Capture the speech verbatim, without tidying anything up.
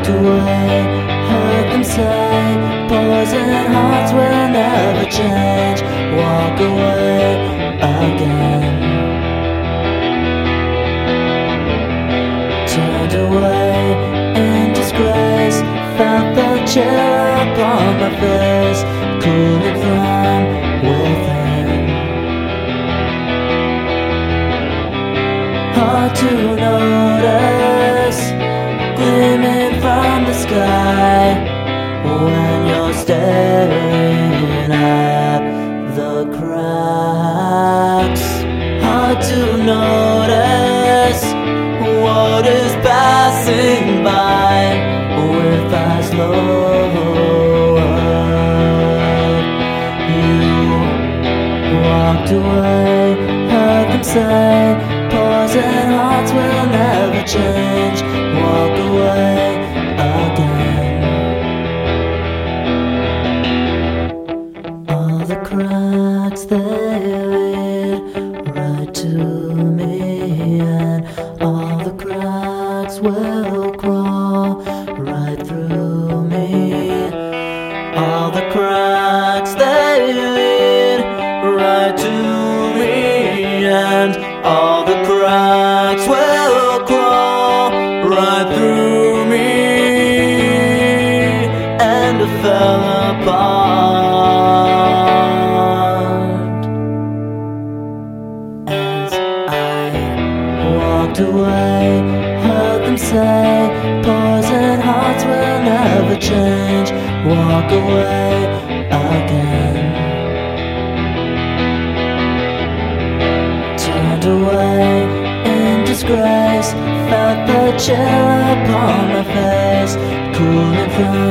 Walked away, heard them say, poison hearts will never change. Walk away again. Turned away in disgrace, felt the chill upon my face, cooling from within. Hard to notice, gleaming from the sky, when you're staring at the cracks. Hard to notice what is passing by with eyes lowered. You walked away, heard them say, poison hearts will never change. Walk away again. All the cracks they lead right to me, and all the cracks will crawl right through me. All the cracks they lead right to me, and all the cracks will crawl right through me. And I fell apart as I walked away, heard them say, poison hearts will never change. Walk away again. Turned away in disgrace, felt the chill upon my face, cooling from